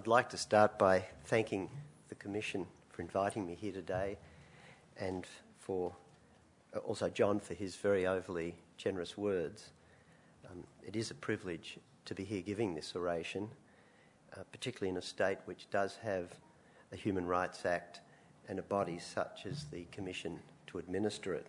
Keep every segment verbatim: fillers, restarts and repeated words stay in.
I'd like to start by thanking the Commission for inviting me here today, and for also John for his very overly generous words. Um, it is a privilege to be here giving this oration, uh, particularly in a state which does have a Human Rights Act and a body such as the Commission to administer it.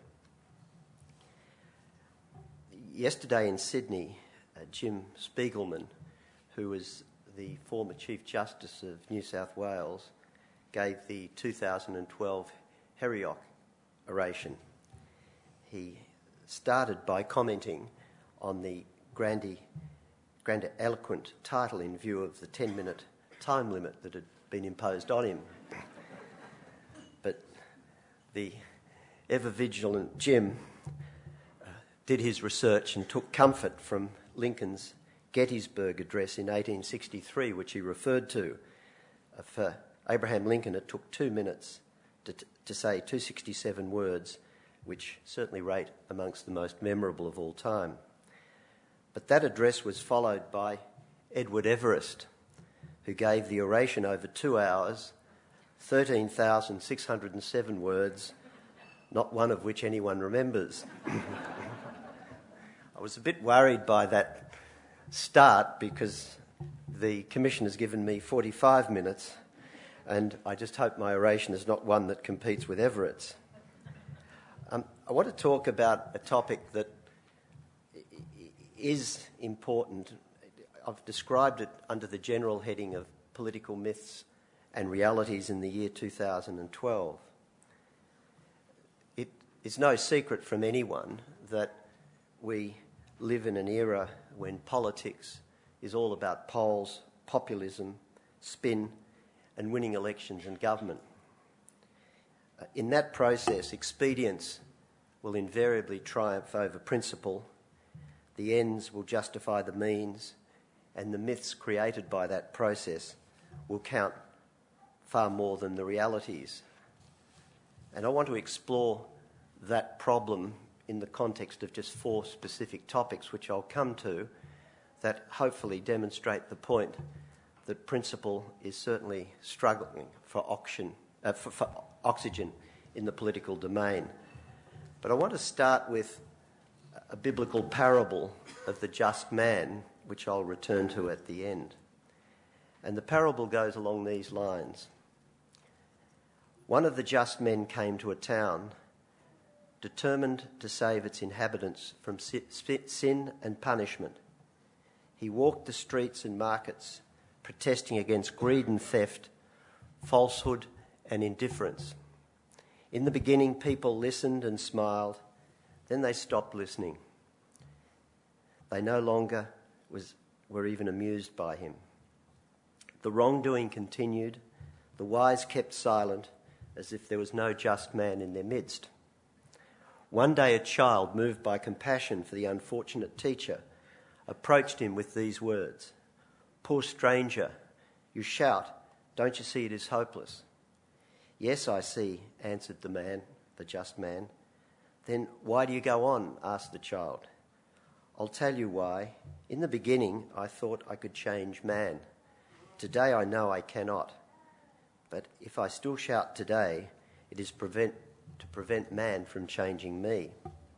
Yesterday in Sydney, uh, Jim Spiegelman, who was the former Chief Justice of New South Wales, gave the two thousand twelve Heriot oration. He started by commenting on the grandy, grandiloquent title in view of the ten-minute time limit that had been imposed on him. But the ever-vigilant Jim uh, did his research and took comfort from Lincoln's Gettysburg Address in eighteen sixty-three, which he referred to. Uh, for Abraham Lincoln, it took two minutes to, to say two hundred sixty-seven words, which certainly rate amongst the most memorable of all time. But that address was followed by Edward Everest, who gave the oration over two hours, thirteen thousand six hundred seven words, not one of which anyone remembers. I was a bit worried by that start because the Commission has given me forty-five minutes, and I just hope my oration is not one that competes with Everett's. Um, I want to talk about a topic that is important. I've described it under the general heading of political myths and realities in the year two thousand twelve. It is no secret from anyone that we live in an era when politics is all about polls, populism, spin, and winning elections and government. Uh, in that process, expedience will invariably triumph over principle, the ends will justify the means, and the myths created by that process will count far more than the realities. And I want to explore that problem in the context of just four specific topics, which I'll come to, that hopefully demonstrate the point that principle is certainly struggling for, oxygen, uh, for, for oxygen in the political domain. But I want to start with a biblical parable of the just man, which I'll return to at the end. And the parable goes along these lines. One of the just men came to a town determined to save its inhabitants from sin and punishment. He walked the streets and markets, protesting against greed and theft, falsehood and indifference. In the beginning, people listened and smiled. Then they stopped listening. They no longer was, were even amused by him. The wrongdoing continued. The wise kept silent, as if there was no just man in their midst. One day a child, moved by compassion for the unfortunate teacher, approached him with these words, "Poor stranger, you shout, don't you see it is hopeless?" "Yes, I see," answered the man, the just man. "Then why do you go on?" asked the child. "I'll tell you why. In the beginning, I thought I could change man. Today I know I cannot. But if I still shout today, it is prevent to prevent man from changing me.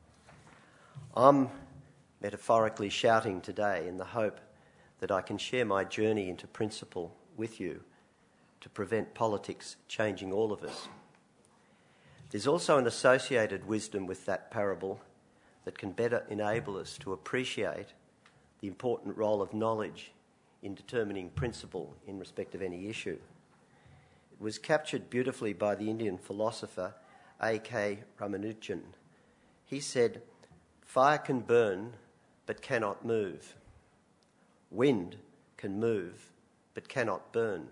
I'm metaphorically shouting today in the hope that I can share my journey into principle with you to prevent politics changing all of us. There's also an associated wisdom with that parable that can better enable us to appreciate the important role of knowledge in determining principle in respect of any issue. It was captured beautifully by the Indian philosopher A K Ramanujan. He said, "Fire can burn but cannot move. Wind can move but cannot burn.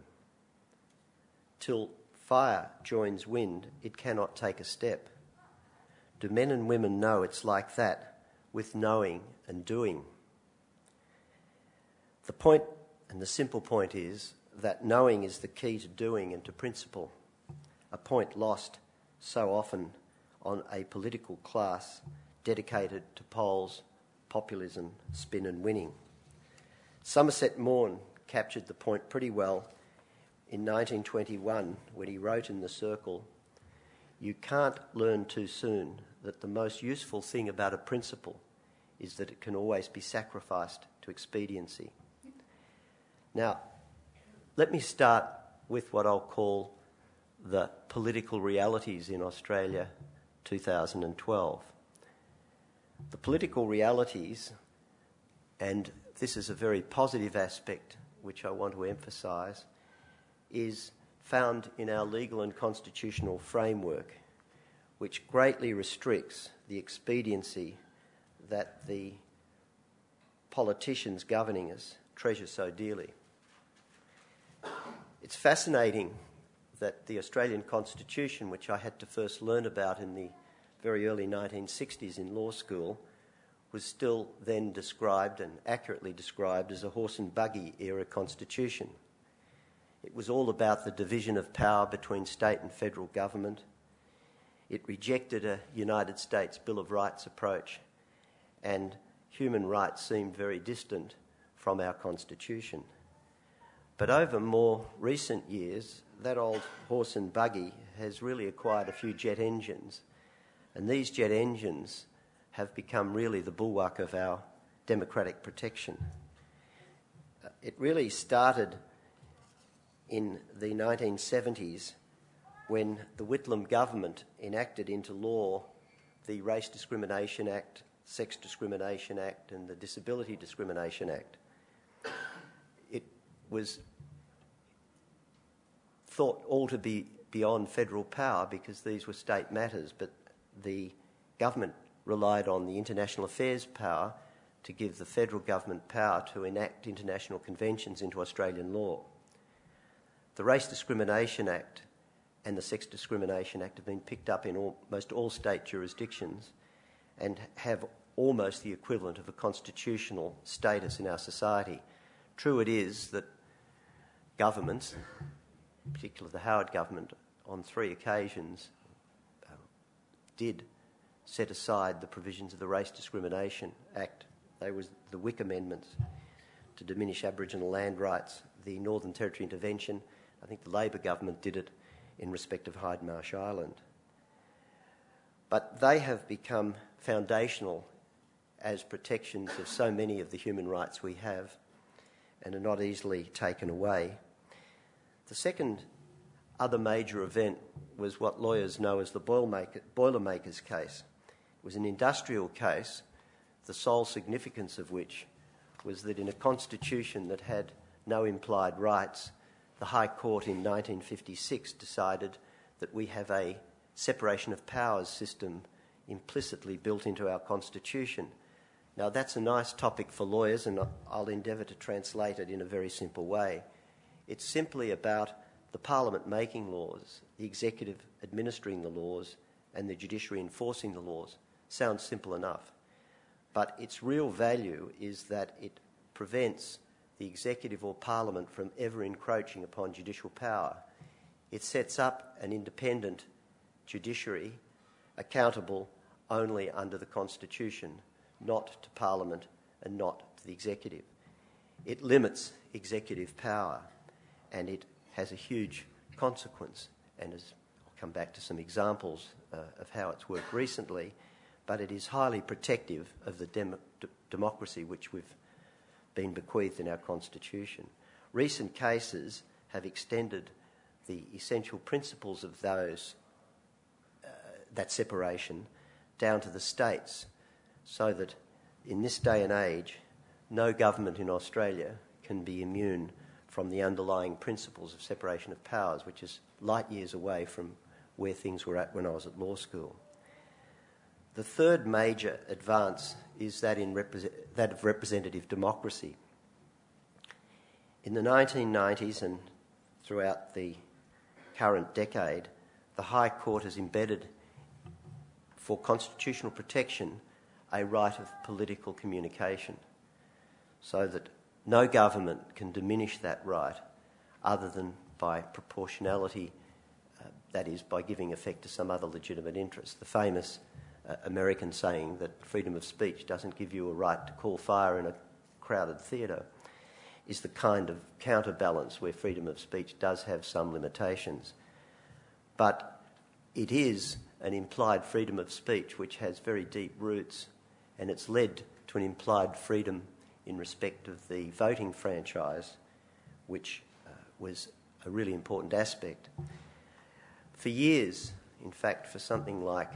Till fire joins wind, it cannot take a step. Do men and women know it's like that, with knowing and doing?" The point, and the simple point, is that knowing is the key to doing and to principle, a point lost so often on a political class dedicated to polls, populism, spin and winning. Somerset Maugham captured the point pretty well in nineteen twenty-one when he wrote in The Circle, "You can't learn too soon that the most useful thing about a principle is that it can always be sacrificed to expediency." Now, let me start with what I'll call the political realities in Australia two thousand twelve. The political realities, and this is a very positive aspect which I want to emphasise, is found in our legal and constitutional framework, which greatly restricts the expediency that the politicians governing us treasure so dearly. It's fascinating that the Australian Constitution, which I had to first learn about in the very early nineteen sixties in law school, was still then described and accurately described as a horse and buggy era constitution. It was all about the division of power between state and federal government. It rejected a United States Bill of Rights approach, and human rights seemed very distant from our constitution. But over more recent years, that old horse and buggy has really acquired a few jet engines, and these jet engines have become really the bulwark of our democratic protection. It really started in the nineteen seventies when the Whitlam government enacted into law the Race Discrimination Act, Sex Discrimination Act and the Disability Discrimination Act. It was thought all to be beyond federal power because these were state matters, but the government relied on the international affairs power to give the federal government power to enact international conventions into Australian law. The Race Discrimination Act and the Sex Discrimination Act have been picked up in almost all state jurisdictions and have almost the equivalent of a constitutional status in our society. True it is that governments, in particular the Howard government, on three occasions uh, did set aside the provisions of the Race Discrimination Act. They were the Wick Amendments to diminish Aboriginal land rights, the Northern Territory Intervention. I think the Labor government did it in respect of Hyde Marsh Island. But they have become foundational as protections of so many of the human rights we have and are not easily taken away. The second other major event was what lawyers know as the Boilermakers case. It was an industrial case, the sole significance of which was that in a constitution that had no implied rights, the High Court in nineteen fifty-six decided that we have a separation of powers system implicitly built into our constitution. Now that's a nice topic for lawyers, and I'll endeavour to translate it in a very simple way. It's simply about the Parliament making laws, the executive administering the laws, and the judiciary enforcing the laws. Sounds simple enough. But its real value is that it prevents the executive or Parliament from ever encroaching upon judicial power. It sets up an independent judiciary accountable only under the Constitution, not to Parliament and not to the executive. It limits executive power, and it has a huge consequence, and as I'll come back to some examples uh, of how it's worked recently, but it is highly protective of the dem- d- democracy which we've been bequeathed in our Constitution. Recent cases have extended the essential principles of those, uh, that separation down to the states, so that in this day and age, no government in Australia can be immune from the underlying principles of separation of powers, which is light years away from where things were at when I was at law school. The third major advance is that, in repre- that of representative democracy. In the nineteen nineties and throughout the current decade, the High Court has embedded for constitutional protection a right of political communication, so that no government can diminish that right other than by proportionality, uh, that is, by giving effect to some other legitimate interest. The famous uh, American saying that freedom of speech doesn't give you a right to call fire in a crowded theatre. is the kind of counterbalance where freedom of speech does have some limitations. But it is an implied freedom of speech which has very deep roots, and it's led to an implied freedom in respect of the voting franchise, which uh, was a really important aspect. For years, in fact, for something like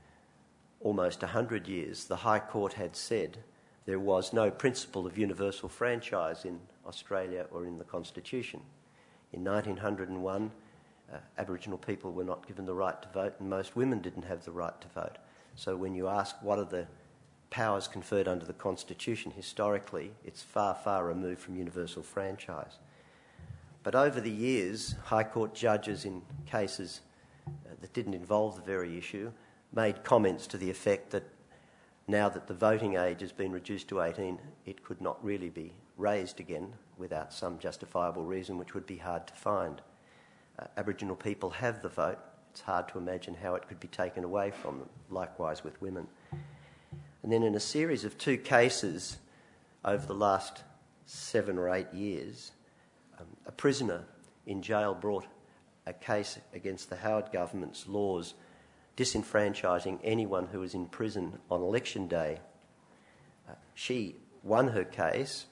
almost one hundred years, the High Court had said there was no principle of universal franchise in Australia or in the Constitution. In nineteen oh one, uh, Aboriginal people were not given the right to vote, and most women didn't have the right to vote. So when you ask what are the powers conferred under the Constitution, historically, it's far, far removed from universal franchise. But over the years, High Court judges in cases uh, that didn't involve the very issue made comments to the effect that now that the voting age has been reduced to eighteen, it could not really be raised again without some justifiable reason, which would be hard to find. Uh, Aboriginal people have the vote. It's hard to imagine how it could be taken away from them, likewise with women. And then in a series of two cases over the last seven or eight years, um, a prisoner in jail brought a case against the Howard government's laws disenfranchising anyone who was in prison on election day. Uh, she won her case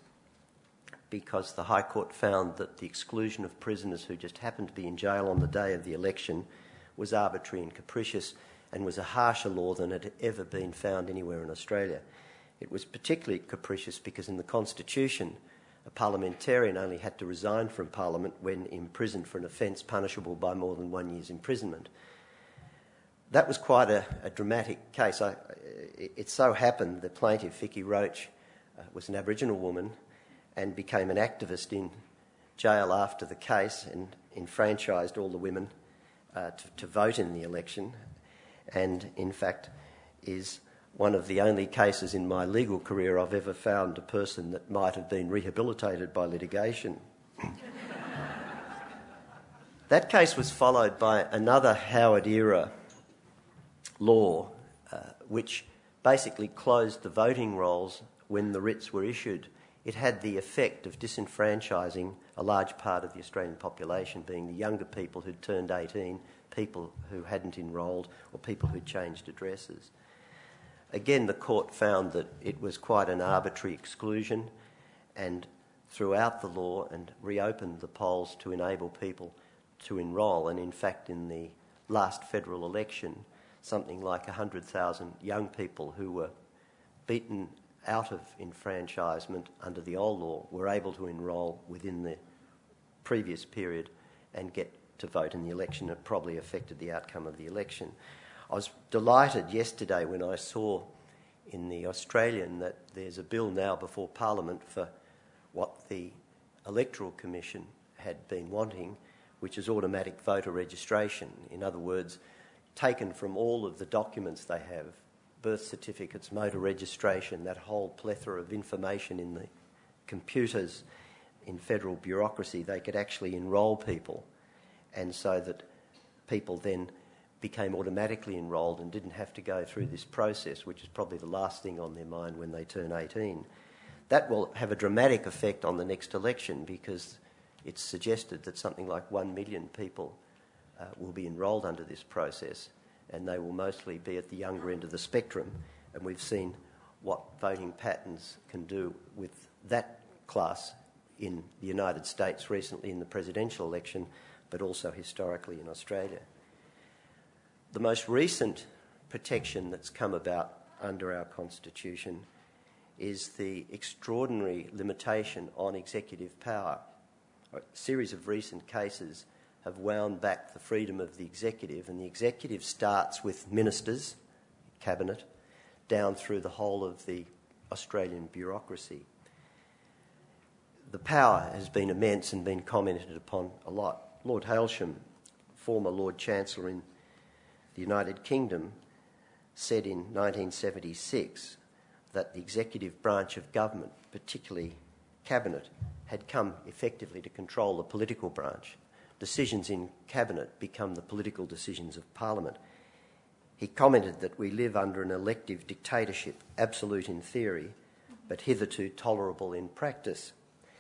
because the High Court found that the exclusion of prisoners who just happened to be in jail on the day of the election was arbitrary and capricious and was a harsher law than had ever been found anywhere in Australia. It was particularly capricious because in the Constitution, a parliamentarian only had to resign from Parliament when imprisoned for an offence punishable by more than one year's imprisonment. That was quite a, a dramatic case. I, it, it so happened the plaintiff, Vicky Roach, uh, was an Aboriginal woman and became an activist in jail after the case and enfranchised all the women uh, to, to vote in the election, and in fact is one of the only cases in my legal career I've ever found a person that might have been rehabilitated by litigation. That case was followed by another Howard-era law uh, which basically closed the voting rolls when the writs were issued. It had the effect of disenfranchising a large part of the Australian population, being the younger people who'd turned eighteen, people who hadn't enrolled, or people who'd changed addresses. Again, the court found that it was quite an arbitrary exclusion and threw out the law and reopened the polls to enable people to enrol. And in fact, in the last federal election, something like one hundred thousand young people who were beaten out of enfranchisement under the old law were able to enrol within the previous period and get to vote in the election. It probably affected the outcome of the election. I was delighted yesterday when I saw in the Australian that there's a bill now before Parliament for what the Electoral Commission had been wanting, which is automatic voter registration. In other words, taken from all of the documents they have, birth certificates, motor registration, that whole plethora of information in the computers in federal bureaucracy, they could actually enrol people, and so that people then became automatically enrolled and didn't have to go through this process, which is probably the last thing on their mind when they turn eighteen. That will have a dramatic effect on the next election because it's suggested that something like one million people uh, will be enrolled under this process, and they will mostly be at the younger end of the spectrum. And we've seen what voting patterns can do with that class in the United States recently in the presidential election, but also historically in Australia. The most recent protection that's come about under our Constitution is the extraordinary limitation on executive power. A series of recent cases have wound back the freedom of the executive, and the executive starts with ministers, cabinet, down through the whole of the Australian bureaucracy. The power has been immense and been commented upon a lot. Lord Hailsham, former Lord Chancellor in the United Kingdom, said in nineteen seventy-six that the executive branch of government, particularly cabinet, had come effectively to control the political branch. Decisions in cabinet become the political decisions of Parliament. He commented that we live under an elective dictatorship, absolute in theory, but hitherto tolerable in practice.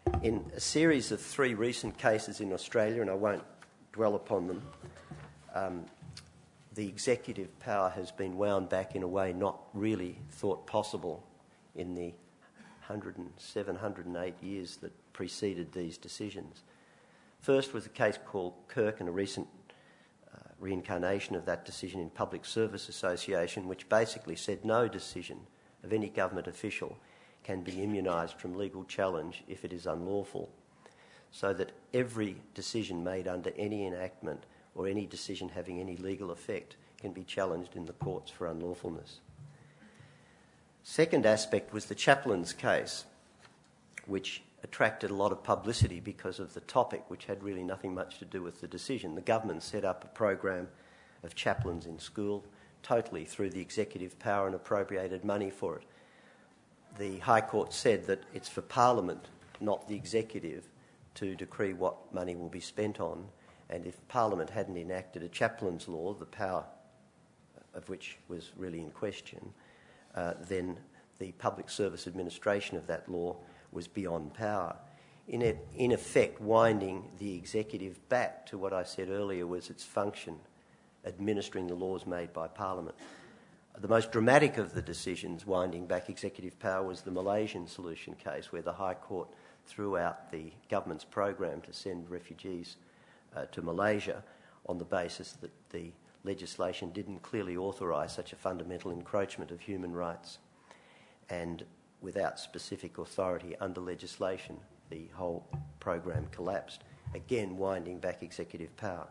In a series of three recent cases in Australia, and I won't dwell upon them, um, the executive power has been wound back in a way not really thought possible in the one hundred seven, one hundred eight years that preceded these decisions. First was a case called Kirk, and a recent uh, reincarnation of that decision in Public Service Association, which basically said no decision of any government official can be immunised from legal challenge if it is unlawful, so that every decision made under any enactment or any decision having any legal effect can be challenged in the courts for unlawfulness. Second aspect was the Chaplains case, which attracted a lot of publicity because of the topic, which had really nothing much to do with the decision. The government set up a program of chaplains in school, totally through the executive power, and appropriated money for it. The High Court said that it's for Parliament, not the executive, to decree what money will be spent on, and if Parliament hadn't enacted a chaplains law, the power of which was really in question, uh, then the public service administration of that law was beyond power. In, it, in effect, winding the executive back to what I said earlier was its function, administering the laws made by Parliament. The most dramatic of the decisions winding back executive power was the Malaysian solution case, where the High Court threw out the government's program to send refugees uh, to Malaysia on the basis that the legislation didn't clearly authorise such a fundamental encroachment of human rights. And without specific authority under legislation, the whole program collapsed, again winding back executive power.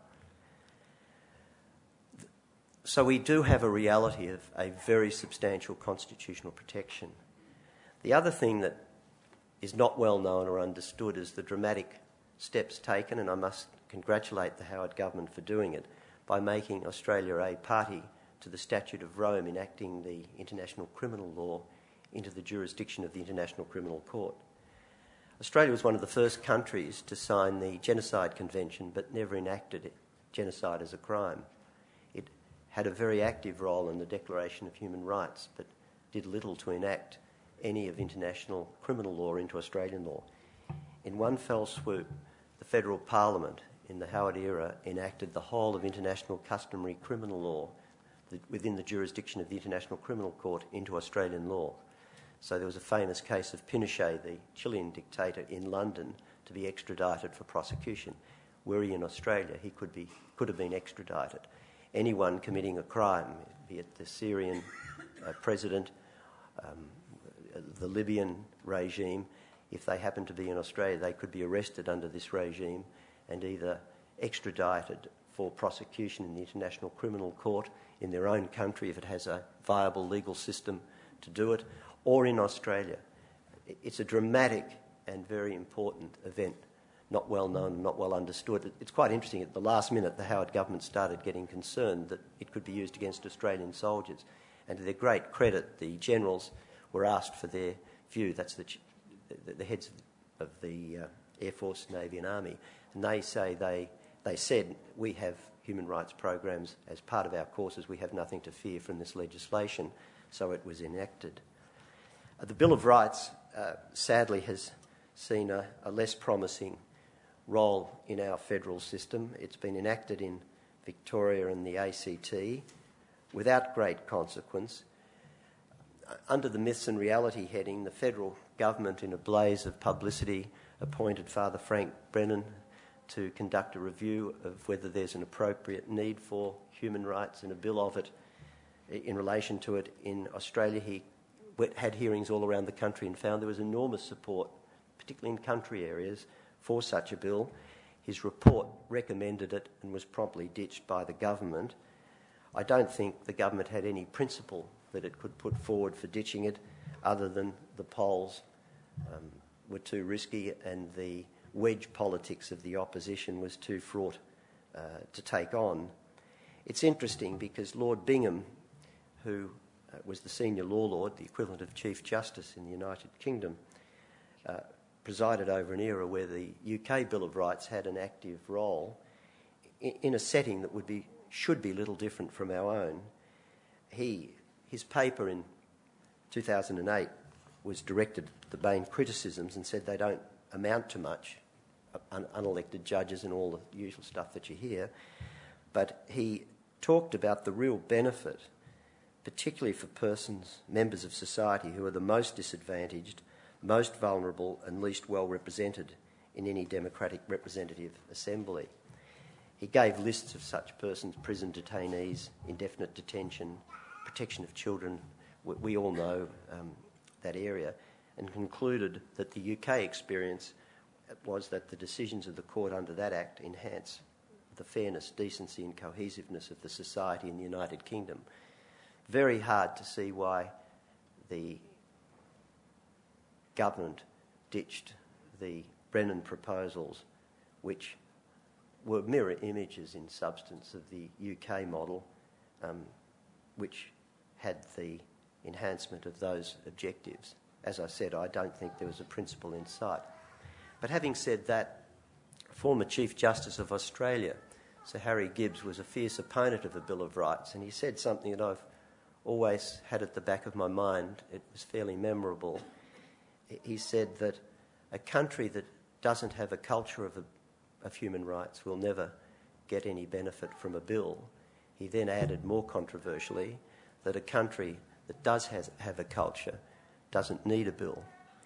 So we do have a reality of a very substantial constitutional protection. The other thing that is not well known or understood is the dramatic steps taken, and I must congratulate the Howard government for doing it, by making Australia a party to the Statute of Rome, enacting the international criminal law into the jurisdiction of the International Criminal Court. Australia was one of the first countries to sign the Genocide Convention, but never enacted it, genocide as a crime. It had a very active role in the Declaration of Human Rights, but did little to enact any of international criminal law into Australian law. In one fell swoop, the Federal Parliament in the Howard era enacted the whole of international customary criminal law within the jurisdiction of the International Criminal Court into Australian law. So there was a famous case of Pinochet, the Chilean dictator, in London to be extradited for prosecution. Were he in Australia, he could be could have been extradited. Anyone committing a crime, be it the Syrian uh, president, um, the Libyan regime, if they happened to be in Australia, they could be arrested under this regime and either extradited for prosecution in the International Criminal Court in their own country if it has a viable legal system to do it, or in Australia. It's a dramatic and very important event, not well known, not well understood. It's quite interesting. At the last minute, the Howard government started getting concerned that it could be used against Australian soldiers. And to their great credit, the generals were asked for their view. That's the, the, the heads of the uh, Air Force, Navy and Army. And they say they, they said, we have human rights programs as part of our courses. We have nothing to fear from this legislation. So it was enacted. Uh, the Bill of Rights, uh, sadly, has seen a, a less promising role in our federal system. It's been enacted in Victoria and the A C T without great consequence. Under the myths and reality heading, the federal government, in a blaze of publicity, appointed Father Frank Brennan to conduct a review of whether there's an appropriate need for human rights and a bill of it in relation to it. In Australia, he had hearings all around the country and found there was enormous support, particularly in country areas, for such a bill. His report recommended it and was promptly ditched by the government. I don't think the government had any principle that it could put forward for ditching it, other than the polls um, were too risky and the wedge politics of the opposition was too fraught uh, to take on. It's interesting because Lord Bingham, who uh, was the senior law lord, the equivalent of Chief Justice in the United Kingdom, uh, presided over an era where the U K Bill of Rights had an active role in, in a setting that would be should be little different from our own. He, his paper in two thousand eight was directed at the main criticisms and said they don't amount to much, un- unelected judges and all the usual stuff that you hear, but he talked about the real benefit, particularly for persons, members of society, who are the most disadvantaged, most vulnerable and least well represented in any democratic representative assembly. He gave lists of such persons: prison detainees, indefinite detention, protection of children. We, we all know um, that area, and concluded that the U K experience was that the decisions of the court under that Act enhance the fairness, decency and cohesiveness of the society in the United Kingdom. Very hard to see why the government ditched the Brennan proposals, which were mirror images in substance of the U K model, um, which had the enhancement of those objectives. As I said, I don't think there was a principle in sight. But having said that, former Chief Justice of Australia, Sir Harry Gibbs, was a fierce opponent of the Bill of Rights, and he said something that I've always had at the back of my mind. It was fairly memorable. He said that a country that doesn't have a culture of, a, of human rights will never get any benefit from a bill. He then added, more controversially, that a country that does has, have a culture doesn't need a bill.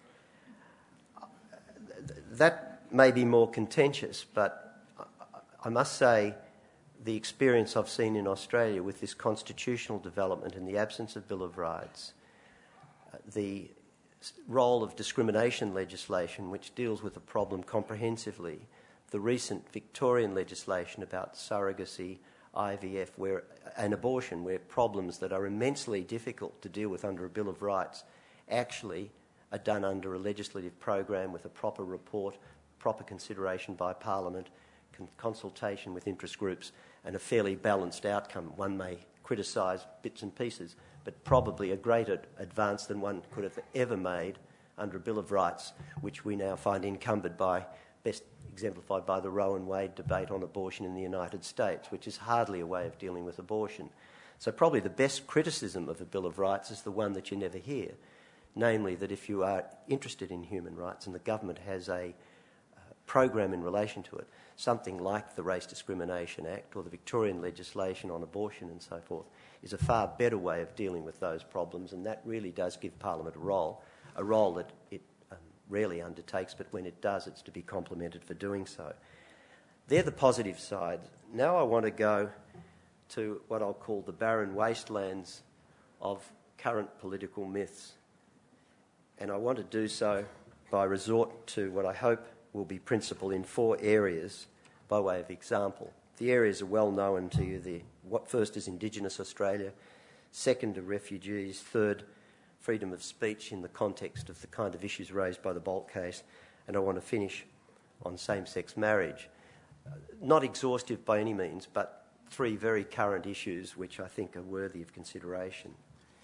That may be more contentious, but I must say the experience I've seen in Australia with this constitutional development in the absence of Bill of Rights, the role of discrimination legislation, which deals with the problem comprehensively, the recent Victorian legislation about surrogacy, I V F, where, and abortion, where problems that are immensely difficult to deal with under a Bill of Rights actually are done under a legislative program with a proper report, proper consideration by Parliament, con- consultation with interest groups, and a fairly balanced outcome. One may criticise bits and pieces, but probably a greater advance than one could have ever made under a Bill of Rights, which we now find encumbered by, best exemplified by the Roe and Wade debate on abortion in the United States, which is hardly a way of dealing with abortion. So probably the best criticism of a Bill of Rights is the one that you never hear, namely that if you are interested in human rights and the government has a uh, program in relation to it, something like the Race Discrimination Act or the Victorian legislation on abortion and so forth, is a far better way of dealing with those problems, and that really does give Parliament a role, a role that it um, rarely undertakes, but when it does, it's to be complimented for doing so. They're the positive sides. Now I want to go to what I'll call the barren wastelands of current political myths. And I want to do so by resort to what I hope will be principle in four areas by way of example. The areas are well known to you. The, what first is Indigenous Australia, second are refugees, third freedom of speech in the context of the kind of issues raised by the Bolt case, and I want to finish on same-sex marriage. Uh, not exhaustive by any means, but three very current issues which I think are worthy of consideration.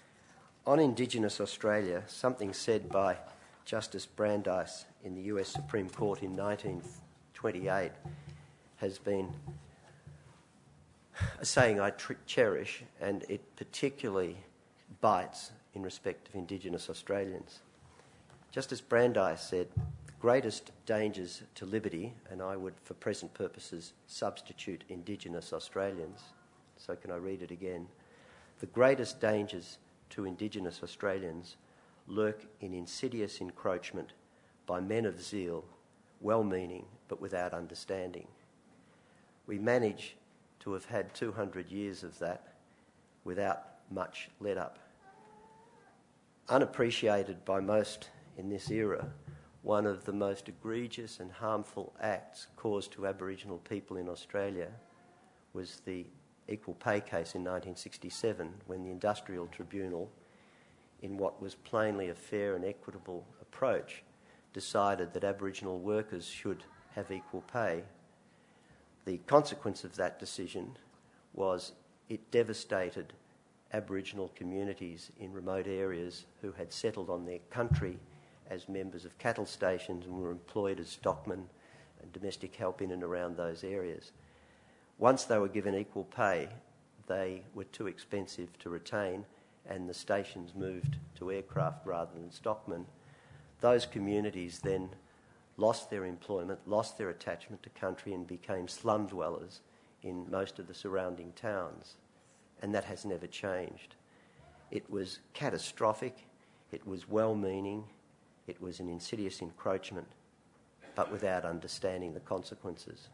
On Indigenous Australia, something said by Justice Brandeis in the U S Supreme Court in nineteen twenty-eight has been a saying I tr- cherish, and it particularly bites in respect of Indigenous Australians. Justice Brandeis said, the greatest dangers to liberty, and I would, for present purposes, substitute Indigenous Australians, so can I read it again? The greatest dangers to Indigenous Australians lurk in insidious encroachment by men of zeal, well-meaning but without understanding. We manage to have had two hundred years of that without much let-up. Unappreciated by most in this era, one of the most egregious and harmful acts caused to Aboriginal people in Australia was the Equal Pay case in nineteen sixty-seven, when the Industrial Tribunal, in what was plainly a fair and equitable approach, decided that Aboriginal workers should have equal pay. The consequence of that decision was it devastated Aboriginal communities in remote areas who had settled on their country as members of cattle stations and were employed as stockmen and domestic help in and around those areas. Once they were given equal pay, they were too expensive to retain, and the stations moved to aircraft rather than stockmen. Those communities then lost their employment, lost their attachment to country and became slum dwellers in most of the surrounding towns. And that has never changed. It was catastrophic, it was well-meaning, it was an insidious encroachment, but without understanding the consequences.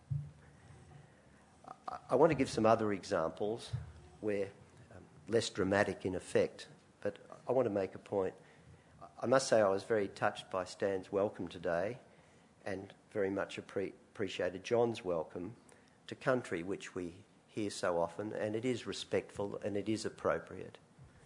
I, I want to give some other examples where um, less dramatic in effect, but I want to make a point. I must say I was very touched by Stan's welcome today and very much appre- appreciated John's welcome to country, which we hear so often, and it is respectful and it is appropriate.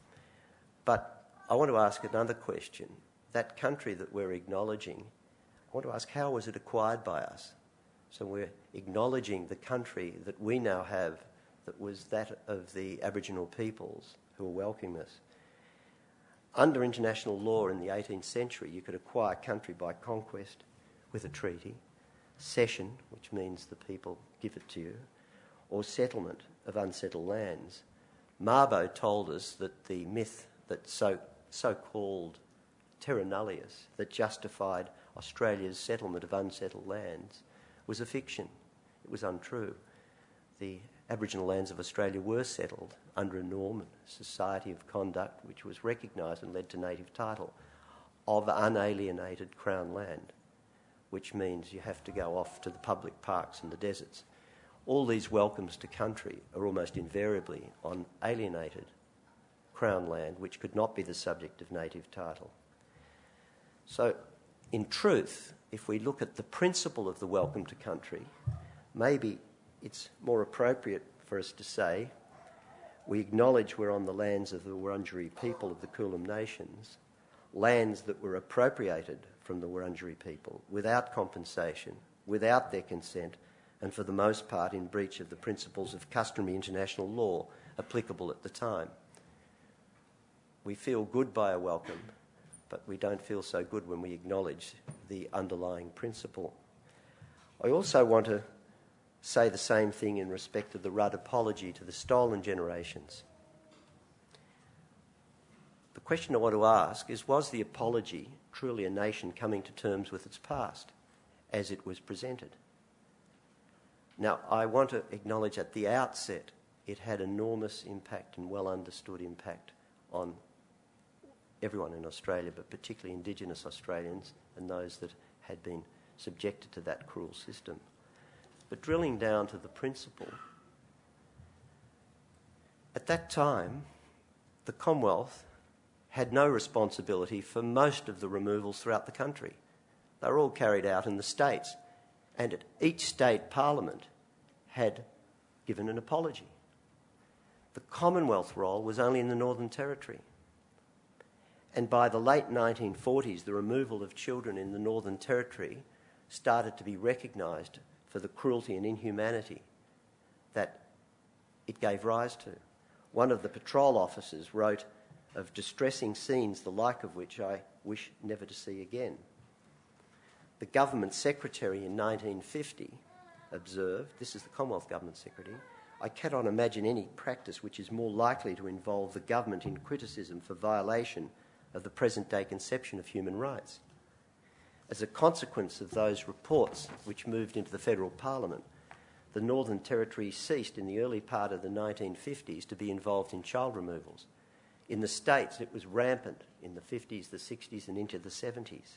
But I want to ask another question. That country that we're acknowledging, I want to ask, how was it acquired by us? So we're acknowledging the country that we now have that was that of the Aboriginal peoples who are welcoming us. Under international law in the eighteenth century, you could acquire country by conquest with a treaty, cession, which means the people give it to you, or settlement of unsettled lands. Mabo told us that the myth that so, so-called terra nullius, that justified Australia's settlement of unsettled lands, was a fiction. It was untrue. The Aboriginal lands of Australia were settled under a Norman society of conduct which was recognised and led to native title of unalienated Crown land, which means you have to go off to the public parks and the deserts. All these welcomes to country are almost invariably on alienated Crown land, which could not be the subject of native title. So, in truth, if we look at the principle of the welcome to country, maybe it's more appropriate for us to say we acknowledge we're on the lands of the Wurundjeri people of the Kulin Nations, lands that were appropriated from the Wurundjeri people without compensation, without their consent, and for the most part in breach of the principles of customary international law applicable at the time. We feel good by a welcome, but we don't feel so good when we acknowledge the underlying principle. I also want to say the same thing in respect of the Rudd apology to the stolen generations. The question I want to ask is, was the apology truly a nation coming to terms with its past as it was presented? Now, I want to acknowledge at the outset it had enormous impact and well understood impact on everyone in Australia, but particularly Indigenous Australians and those that had been subjected to that cruel system. But drilling down to the principle, at that time, the Commonwealth had no responsibility for most of the removals throughout the country. They were all carried out in the states, and at each state parliament had given an apology. The Commonwealth role was only in the Northern Territory. And by the late nineteen forties, the removal of children in the Northern Territory started to be recognised for the cruelty and inhumanity that it gave rise to. One of the patrol officers wrote of distressing scenes, the like of which I wish never to see again. The Government Secretary in nineteen fifty observed, this is the Commonwealth Government Secretary, "I cannot imagine any practice which is more likely to involve the government in criticism for violation of the present-day conception of human rights." As a consequence of those reports which moved into the federal parliament, the Northern Territory ceased in the early part of the nineteen fifties to be involved in child removals. In the states, it was rampant in the fifties, the sixties and into the seventies.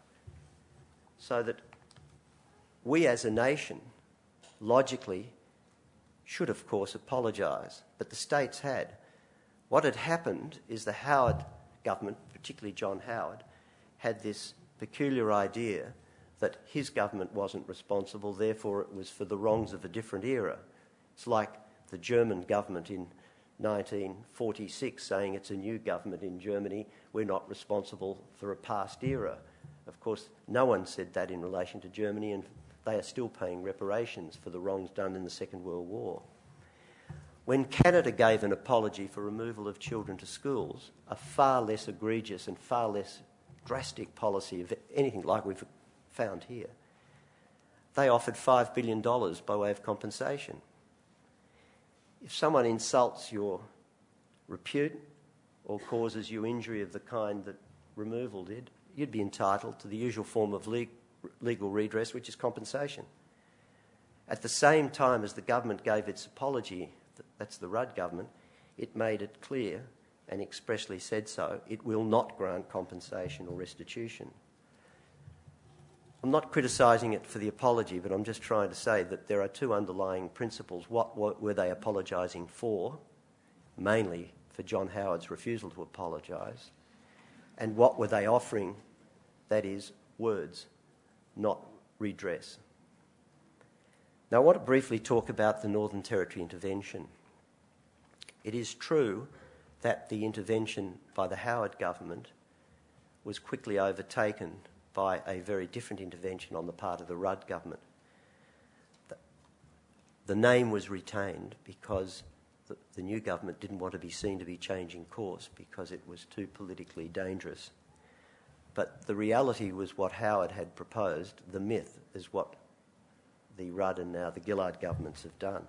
So that we as a nation, logically, should of course apologise, but the states had. What had happened is the Howard government, particularly John Howard, had this peculiar idea that his government wasn't responsible, therefore it was for the wrongs of a different era. It's like the German government in nineteen forty-six saying it's a new government in Germany, we're not responsible for a past era. Of course, no one said that in relation to Germany, and they are still paying reparations for the wrongs done in the Second World War. When Canada gave an apology for removal of children to schools, a far less egregious and far less drastic policy of anything like we've found here, they offered five billion dollars by way of compensation. If someone insults your repute or causes you injury of the kind that removal did, you'd be entitled to the usual form of le- legal redress, which is compensation. At the same time as the government gave its apology, that's the Rudd government, it made it clear and expressly said so, it will not grant compensation or restitution. I'm not criticising it for the apology, but I'm just trying to say that there are two underlying principles. What, what were they apologising for? Mainly for John Howard's refusal to apologise. And what were they offering? That is, words, not redress. Now, I want to briefly talk about the Northern Territory intervention. It is true that the intervention by the Howard government was quickly overtaken by a very different intervention on the part of the Rudd government. The, the name was retained because the, the new government didn't want to be seen to be changing course because it was too politically dangerous. But the reality was what Howard had proposed. The myth is what the Rudd and now the Gillard governments have done.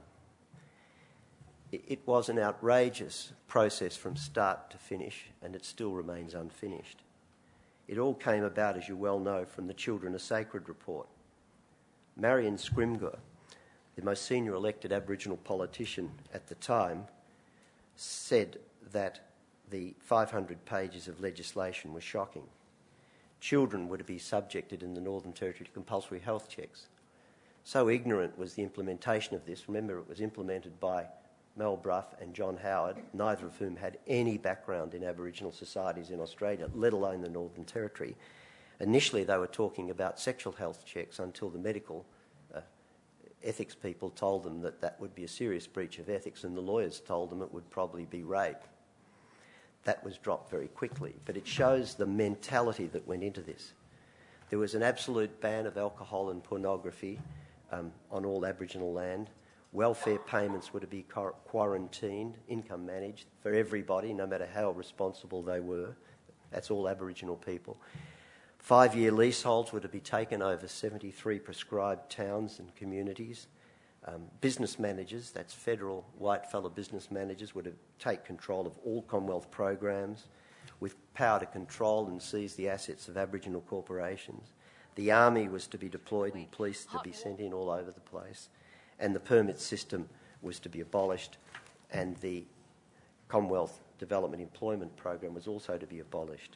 It, it was an outrageous process from start to finish, and it still remains unfinished. It all came about, as you well know, from the Children Are Sacred report. Marion Scrimgeour, the most senior elected Aboriginal politician at the time, said that the five hundred pages of legislation was shocking. Children were to be subjected in the Northern Territory to compulsory health checks. So ignorant was the implementation of this. Remember, it was implemented by Mel Brough and John Howard, neither of whom had any background in Aboriginal societies in Australia, let alone the Northern Territory. Initially, they were talking about sexual health checks until the medical uh, ethics people told them that that would be a serious breach of ethics, and the lawyers told them it would probably be rape. That was dropped very quickly, but it shows the mentality that went into this. There was an absolute ban of alcohol and pornography um, on all Aboriginal land. Welfare payments were to be quarantined, income managed for everybody, no matter how responsible they were. That's all Aboriginal people. Five-year leaseholds were to be taken over seventy-three prescribed towns and communities. Um, business managers, that's federal white-fellow business managers, were to take control of all Commonwealth programs with power to control and seize the assets of Aboriginal corporations. The army was to be deployed and police to be sent in all over the place. And the permit system was to be abolished, and the Commonwealth Development Employment Program was also to be abolished.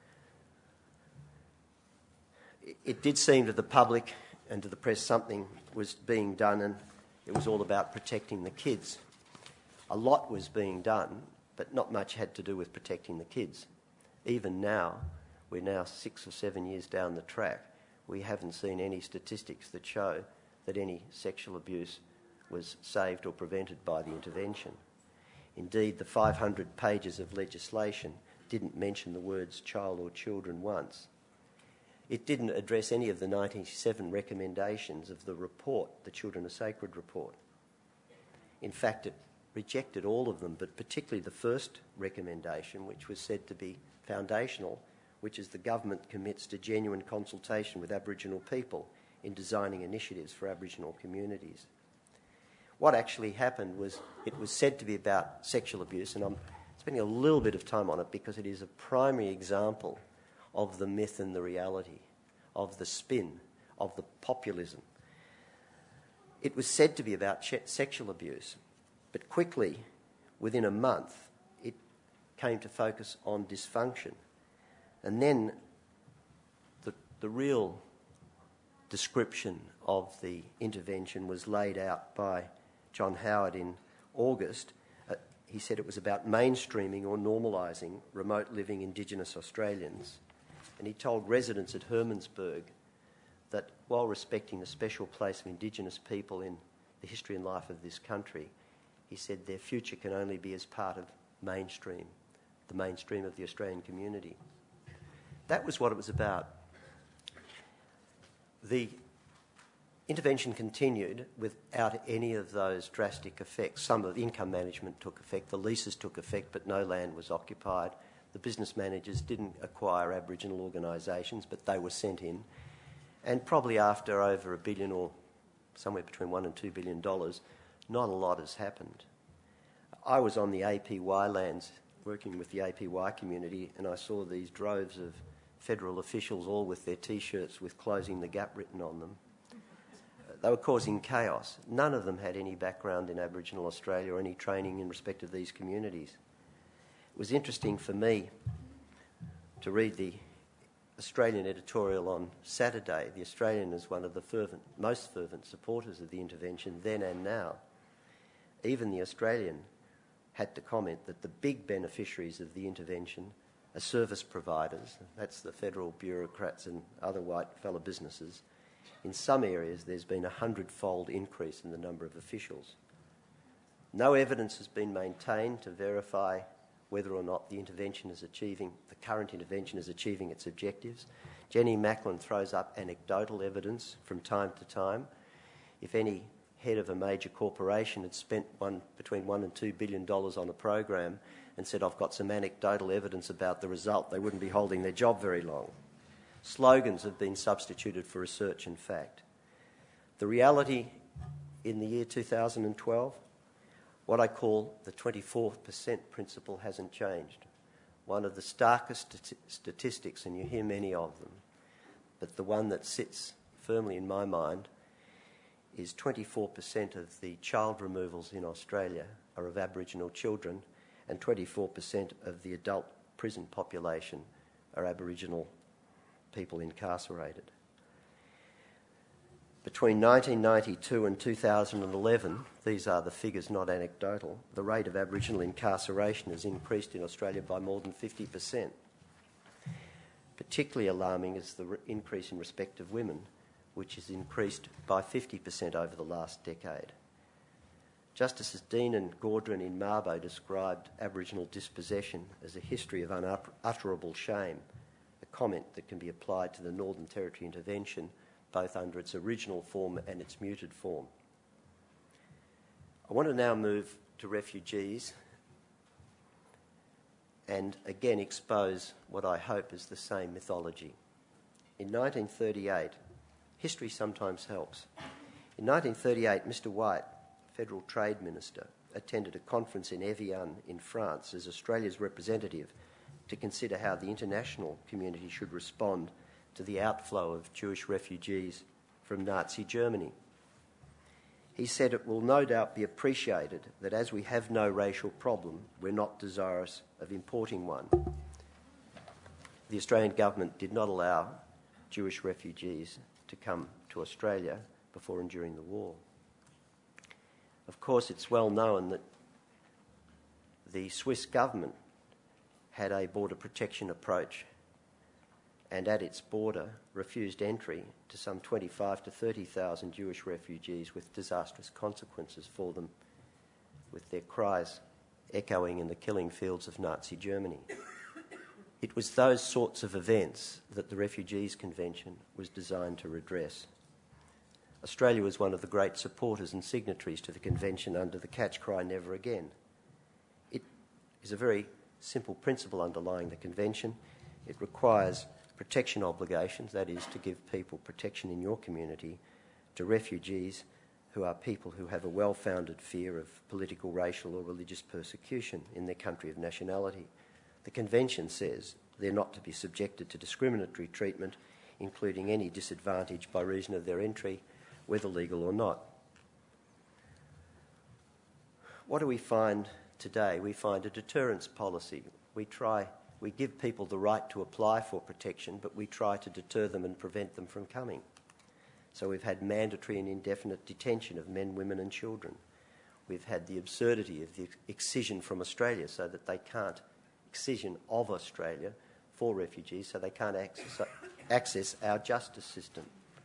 It did seem to the public and to the press something was being done, and it was all about protecting the kids. A lot was being done, but not much had to do with protecting the kids. Even now, we're now six or seven years down the track, we haven't seen any statistics that show that any sexual abuse was saved or prevented by the intervention. Indeed, the five hundred pages of legislation didn't mention the words child or children once. It didn't address any of the nineteen eighty-seven recommendations of the report, the Children Are Sacred report. In fact, it rejected all of them, but particularly the first recommendation, which was said to be foundational, which is the government commits to genuine consultation with Aboriginal people in designing initiatives for Aboriginal communities. What actually happened was it was said to be about sexual abuse, and I'm spending a little bit of time on it because it is a primary example of the myth and the reality, of the spin, of the populism. It was said to be about ch- sexual abuse, but quickly, within a month, it came to focus on dysfunction. And then the, the real description of the intervention was laid out by John Howard in August. Uh, he said it was about mainstreaming or normalising remote living Indigenous Australians. And he told residents at Hermannsburg that while respecting the special place of Indigenous people in the history and life of this country, he said their future can only be as part of mainstream, the mainstream of the Australian community. That was what it was about. The intervention continued without any of those drastic effects. Some of the income management took effect, the leases took effect, but no land was occupied. The business managers didn't acquire Aboriginal organisations, but they were sent in. And probably after over a billion or somewhere between one and two billion dollars, not a lot has happened. I was on the A P Y lands working with the A P Y community, and I saw these droves of federal officials, all with their T-shirts with "Closing the Gap" written on them. They were causing chaos. None of them had any background in Aboriginal Australia or any training in respect of these communities. It was interesting for me to read the Australian editorial on Saturday. The Australian is one of the fervent, most fervent supporters of the intervention then and now. Even the Australian had to comment that the big beneficiaries of the intervention are service providers. That's the federal bureaucrats and other white fellow businesses. In some areas, there's been a hundredfold increase in the number of officials. No evidence has been maintained to verify whether or not the intervention is achieving, the current intervention is achieving its objectives. Jenny Macklin throws up anecdotal evidence from time to time. If any head of a major corporation had spent one, between one and two billion dollars on a program and said, "I've got some anecdotal evidence about the result," they wouldn't be holding their job very long. Slogans have been substituted for research and fact. The reality in the year two thousand twelve, what I call the twenty-four percent principle, hasn't changed. One of the starkest stati- statistics, and you hear many of them, but the one that sits firmly in my mind is twenty-four percent of the child removals in Australia are of Aboriginal children, and twenty-four percent of the adult prison population are Aboriginal people incarcerated. Between nineteen ninety-two and two thousand eleven, these are the figures, not anecdotal, the rate of Aboriginal incarceration has increased in Australia by more than fifty percent. Particularly alarming is the re- increase in respect of women, which has increased by fifty percent over the last decade. Justices Dean and Gaudron in Mabo described Aboriginal dispossession as a history of unutterable shame, a comment that can be applied to the Northern Territory intervention, both under its original form and its muted form. I want to now move to refugees and again expose what I hope is the same mythology. In nineteen thirty-eight, history sometimes helps. In nineteen thirty-eight, Mister White, Federal Trade Minister, attended a conference in Evian in France as Australia's representative to consider how the international community should respond to the outflow of Jewish refugees from Nazi Germany. He said it will no doubt be appreciated that as we have no racial problem, we're not desirous of importing one. The Australian government did not allow Jewish refugees to come to Australia before and during the war. Of course, it's well known that the Swiss government had a border protection approach and at its border refused entry to some twenty-five to thirty thousand Jewish refugees with disastrous consequences for them, with their cries echoing in the killing fields of Nazi Germany. It was those sorts of events that the Refugees Convention was designed to redress. Australia was one of the great supporters and signatories to the convention under the catch cry, "Never Again." It is a very simple principle underlying the convention. It requires protection obligations, that is, to give people protection in your community, to refugees who are people who have a well-founded fear of political, racial or religious persecution in their country of nationality. The convention says they're not to be subjected to discriminatory treatment, including any disadvantage by reason of their entry, whether legal or not. What do we find today? We find a deterrence policy. We try, we give people the right to apply for protection, but we try to deter them and prevent them from coming. So we've had mandatory and indefinite detention of men, women and children. We've had the absurdity of the excision from Australia so that they can't, excision of Australia for refugees so they can't access, access our justice system.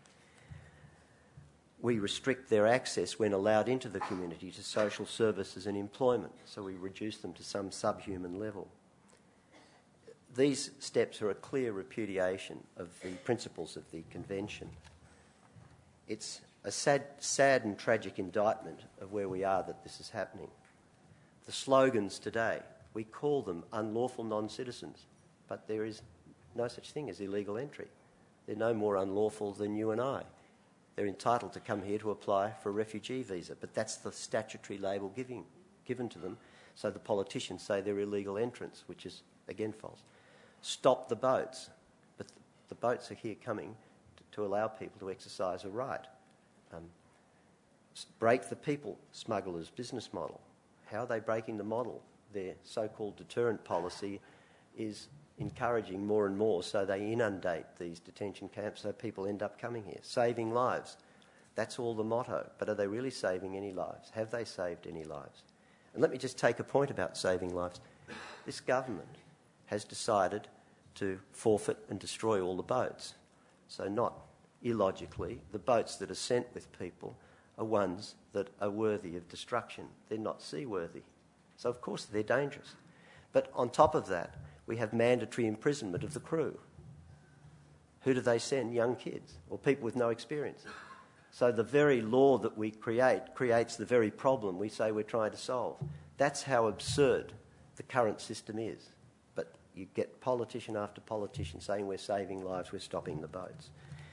We restrict their access when allowed into the community to social services and employment, so we reduce them to some subhuman level. These steps are a clear repudiation of the principles of the Convention. It's a sad, sad and tragic indictment of where we are that this is happening. The slogans today, we call them unlawful non-citizens, but there is no such thing as illegal entry. They're no more unlawful than you and I. They're entitled to come here to apply for a refugee visa, but that's the statutory label giving, given to them, so the politicians say they're illegal entrants, which is, again, false. Stop the boats, but The boats are here coming to, to allow people to exercise a right. Um, break the people smugglers' business model. How are they breaking the model? Their so-called deterrent policy is encouraging more and more, so they inundate these detention camps so people end up coming here. Saving lives. That's all the motto. But are they really saving any lives? Have they saved any lives? And let me just take a point about saving lives. This government has decided to forfeit and destroy all the boats. So not illogically, the boats that are sent with people are ones that are worthy of destruction. They're not seaworthy. So of course they're dangerous. But on top of that, we have mandatory imprisonment of the crew. Who do they send? Young kids or people with no experience. So the very law that we create creates the very problem we say we're trying to solve. That's how absurd the current system is. But you get politician after politician saying we're saving lives, we're stopping the boats.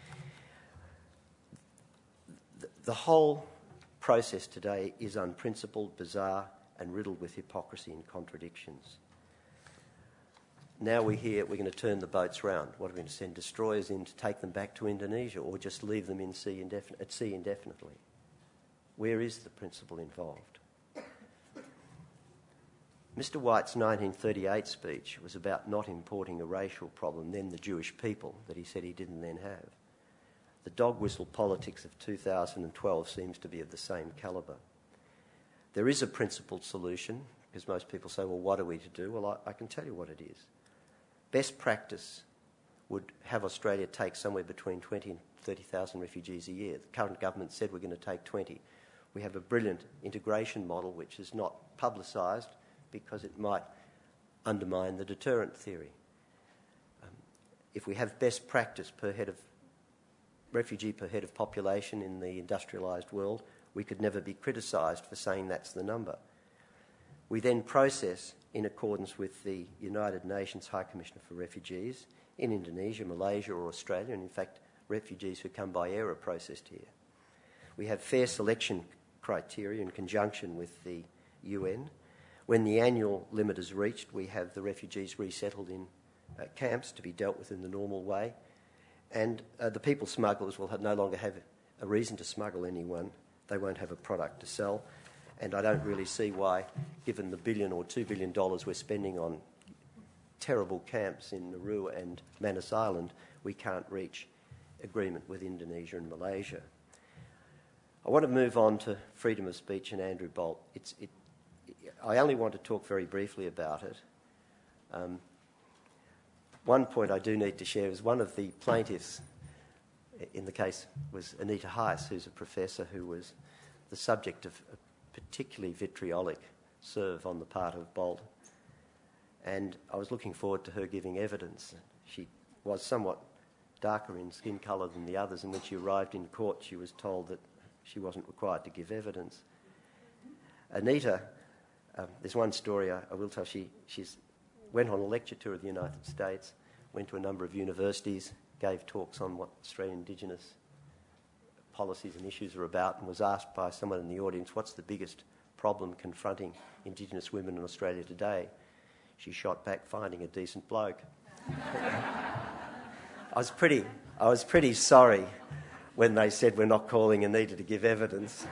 The, the whole process today is unprincipled, bizarre, and riddled with hypocrisy and contradictions. Now we hear we're going to turn the boats round. What are we going to send destroyers in to take them back to Indonesia, or just leave them in sea indefin- at sea indefinitely? Where is the principle involved? Mister White's nineteen thirty-eight speech was about not importing a racial problem, then the Jewish people, that he said he didn't then have. The dog whistle politics of two thousand twelve seems to be of the same calibre. There is a principled solution, because most people say, well, what are we to do? Well, I, I can tell you what it is. Best practice would have Australia take somewhere between twenty and thirty thousand refugees a year. The current government said we're going to take twenty. We have a brilliant integration model which is not publicised because it might undermine the deterrent theory. Um, if we have best practice per head of refugee per head of population in the industrialised world, we could never be criticised for saying that's the number. We then process in accordance with the United Nations High Commissioner for Refugees in Indonesia, Malaysia or Australia, and in fact refugees who come by air are processed here. We have fair selection criteria in conjunction with the U N. When the annual limit is reached, we have the refugees resettled in uh, camps to be dealt with in the normal way, and uh, the people smugglers will have no longer have a reason to smuggle anyone. They won't have a product to sell. And I don't really see why, given the billion or two billion dollars we're spending on terrible camps in Nauru and Manus Island, we can't reach agreement with Indonesia and Malaysia. I want to move on to freedom of speech and Andrew Bolt. It's, it, I only want to talk very briefly about it. Um, one point I do need to share is one of the plaintiffs in the case was Anita Heiss, who's a professor who was the subject of a particularly vitriolic serve on the part of Bolt. And I was looking forward to her giving evidence. She was somewhat darker in skin colour than the others, and when she arrived in court she was told that she wasn't required to give evidence. Anita, um, there's one story I, I will tell. She she's went on a lecture tour of the United States, went to a number of universities, gave talks on what Australian Indigenous policies and issues are about, and was asked by someone in the audience, what's the biggest problem confronting Indigenous women in Australia today? She shot back, finding a decent bloke. I was pretty, I was pretty sorry when they said we're not calling Anita to give evidence.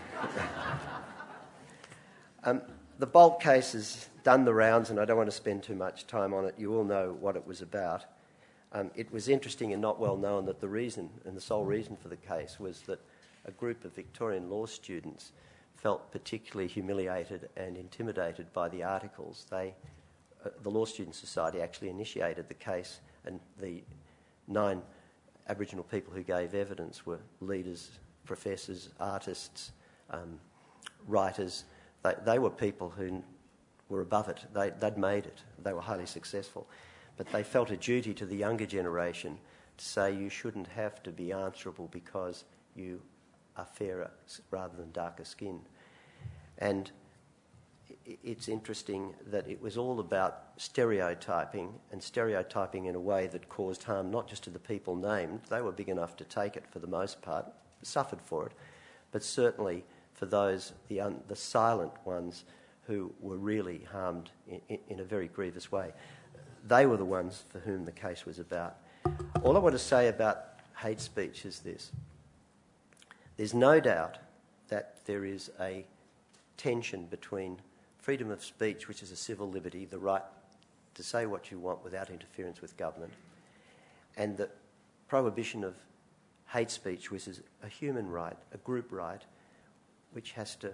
um, the Bolt case has done the rounds, and I don't want to spend too much time on it. You all know what it was about. Um, it was interesting and not well known that the reason, and the sole reason for the case, was that a group of Victorian law students felt particularly humiliated and intimidated by the articles. They, uh, the Law Student Society actually initiated the case, and the nine Aboriginal people who gave evidence were leaders, professors, artists, um, writers. They, they were people who were above it. They, they'd made it. They were highly successful. But they felt a duty to the younger generation to say you shouldn't have to be answerable because you are fairer rather than darker skinned. And it's interesting that it was all about stereotyping, and stereotyping in a way that caused harm not just to the people named. They were big enough to take it for the most part, suffered for it, but certainly for those, the, un, the silent ones who were really harmed in, in, in a very grievous way. They were the ones for whom the case was about. All I want to say about hate speech is this. There's no doubt that there is a tension between freedom of speech, which is a civil liberty, the right to say what you want without interference with government, and the prohibition of hate speech, which is a human right, a group right, which has to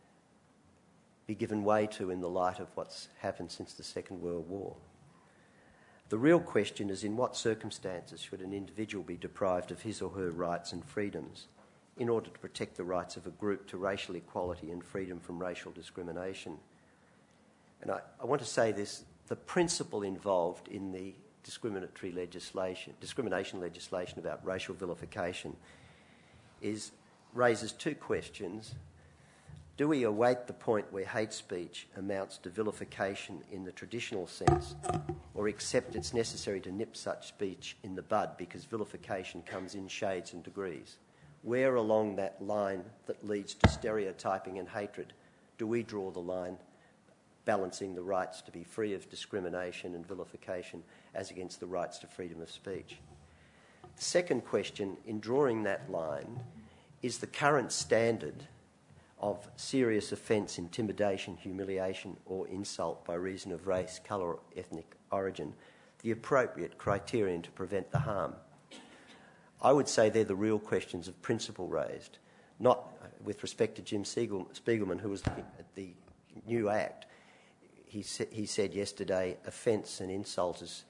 be given way to in the light of what's happened since the Second World War. The real question is, in what circumstances should an individual be deprived of his or her rights and freedoms in order to protect the rights of a group to racial equality and freedom from racial discrimination? And I, I want to say this, the principle involved in the discriminatory legislation, discrimination legislation about racial vilification is, raises two questions. Do we await the point where hate speech amounts to vilification in the traditional sense, or accept it's necessary to nip such speech in the bud because vilification comes in shades and degrees? Where along that line that leads to stereotyping and hatred do we draw the line, balancing the rights to be free of discrimination and vilification as against the rights to freedom of speech? The second question in drawing that line is the current standard of serious offence, intimidation, humiliation or insult by reason of race, colour or ethnic origin, the appropriate criterion to prevent the harm? I would say they're the real questions of principle raised, not with respect to Jim Siegel, Spiegelman, who was looking at the new Act. He, sa- he said yesterday, offence and insult is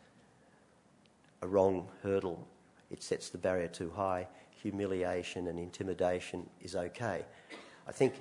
a wrong hurdle. It sets the barrier too high. Humiliation and intimidation is okay. I think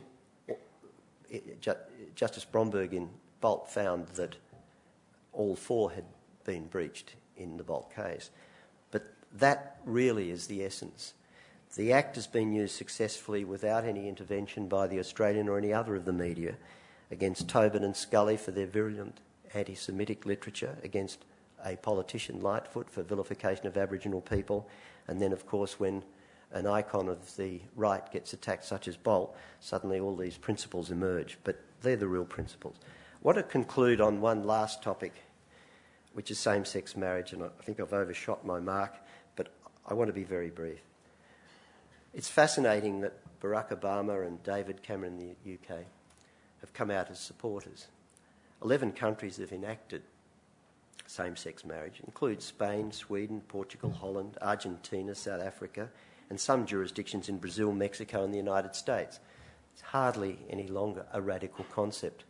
it, Ju- Justice Bromberg in Bolt found that all four had been breached in the Bolt case. But that really is the essence. The Act has been used successfully without any intervention by the Australian or any other of the media against Tobin and Scully for their virulent anti-Semitic literature, against a politician, Lightfoot, for vilification of Aboriginal people, and then, of course, when an icon of the right gets attacked, such as Bolt, suddenly all these principles emerge. But they're the real principles. I want to conclude on one last topic, which is same-sex marriage, and I think I've overshot my mark, but I want to be very brief. It's fascinating that Barack Obama and David Cameron in the U K have come out as supporters. Eleven countries have enacted same-sex marriage, include Spain, Sweden, Portugal, Holland, Argentina, South Africa, and some jurisdictions in Brazil, Mexico and the United States. It's hardly any longer a radical concept.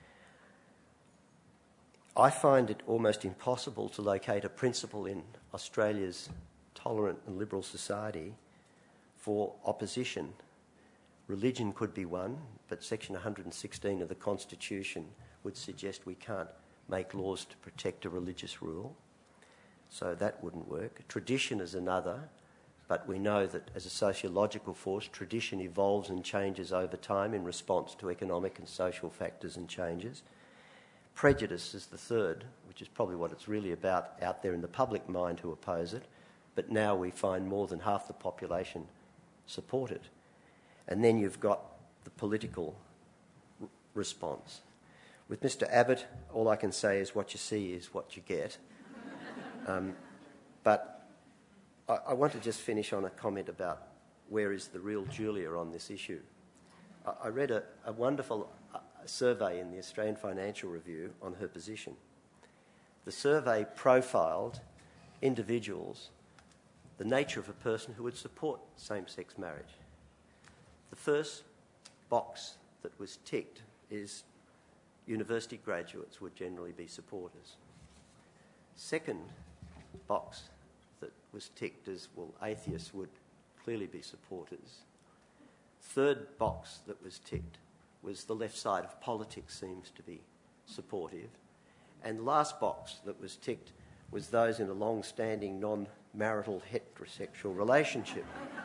I find it almost impossible to locate a principle in Australia's tolerant and liberal society for opposition. Religion could be one, but Section one hundred sixteen of the Constitution would suggest we can't make laws to protect a religious rule, so that wouldn't work. Tradition is another, but we know that as a sociological force, tradition evolves and changes over time in response to economic and social factors and changes. Prejudice is the third, which is probably what it's really about out there in the public mind who oppose it, but now we find more than half the population support it. And then you've got the political r- response. With Mister Abbott, all I can say is what you see is what you get. Um, but I, I want to just finish on a comment about where is the real Julia on this issue. I, I read a, a wonderful uh, survey in the Australian Financial Review on her position. The survey profiled individuals, the nature of a person who would support same-sex marriage. The first box that was ticked is university graduates would generally be supporters. Second box that was ticked is, well, atheists would clearly be supporters. Third box that was ticked was the left side of politics seems to be supportive. And the last box that was ticked was those in a long-standing non-marital heterosexual relationship.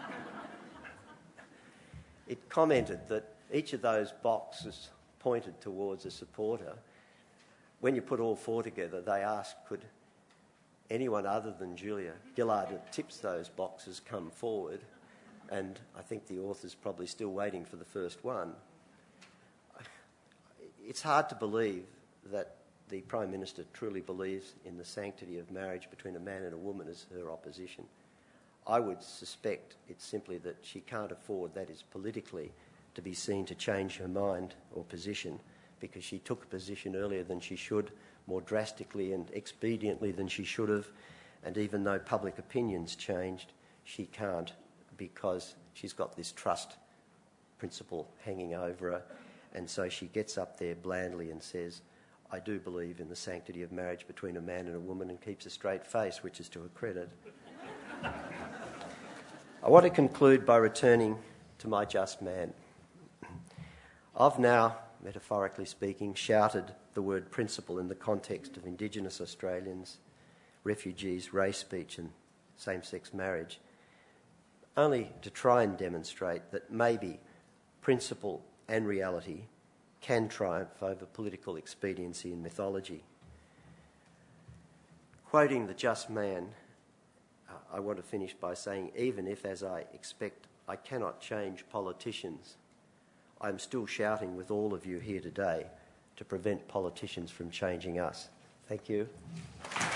It commented that each of those boxes pointed towards a supporter. When you put all four together, they asked, could anyone other than Julia Gillard that tips those boxes come forward? And I think the author's probably still waiting for the first one. It's hard to believe that the Prime Minister truly believes in the sanctity of marriage between a man and a woman as her opposition. I would suspect it's simply that she can't afford, that is politically, to be seen to change her mind or position, because she took a position earlier than she should, more drastically and expediently than she should have, and even though public opinion's changed, she can't, because she's got this trust principle hanging over her, and so she gets up there blandly and says, I do believe in the sanctity of marriage between a man and a woman, and keeps a straight face, which is to her credit. I want to conclude by returning to my just man. I've now, metaphorically speaking, shouted the word principle in the context of Indigenous Australians, refugees, race speech and same-sex marriage, only to try and demonstrate that maybe principle and reality can triumph over political expediency and mythology. Quoting the just man, I want to finish by saying, even if, as I expect, I cannot change politicians, I'm still shouting with all of you here today to prevent politicians from changing us. Thank you.